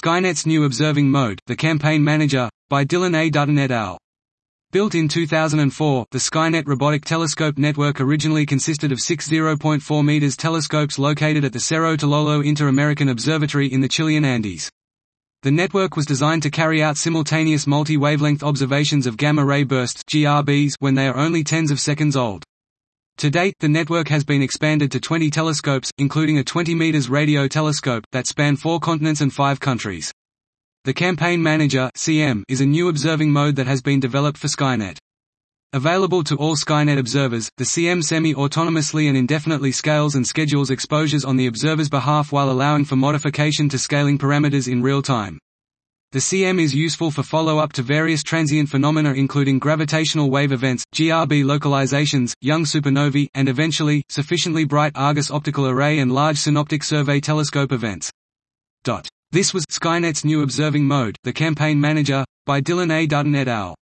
Skynet's new observing mode, the Campaign Manager, by Dylan A. Dutton et al. Built in 2004, the Skynet robotic telescope network originally consisted of 6 0.4 meters telescopes located at the Cerro Tololo Inter-American Observatory in the Chilean Andes. The network was designed to carry out simultaneous multi-wavelength observations of gamma-ray bursts (GRBs) when they are only tens of seconds old. To date, the network has been expanded to 20 telescopes, including a 20 meters radio telescope, that span 4 continents and 5 countries. The Campaign Manager (CM) is a new observing mode that has been developed for Skynet. Available to all Skynet observers, the CM semi-autonomously and indefinitely scales and schedules exposures on the observer's behalf while allowing for modification to scaling parameters in real time. The CM is useful for follow-up to various transient phenomena including gravitational wave events, GRB localizations, young supernovae, and eventually, sufficiently bright Argus optical array and large synoptic survey telescope events. This was Skynet's new observing mode, the Campaign Manager, by Dylan A. Dutton et al.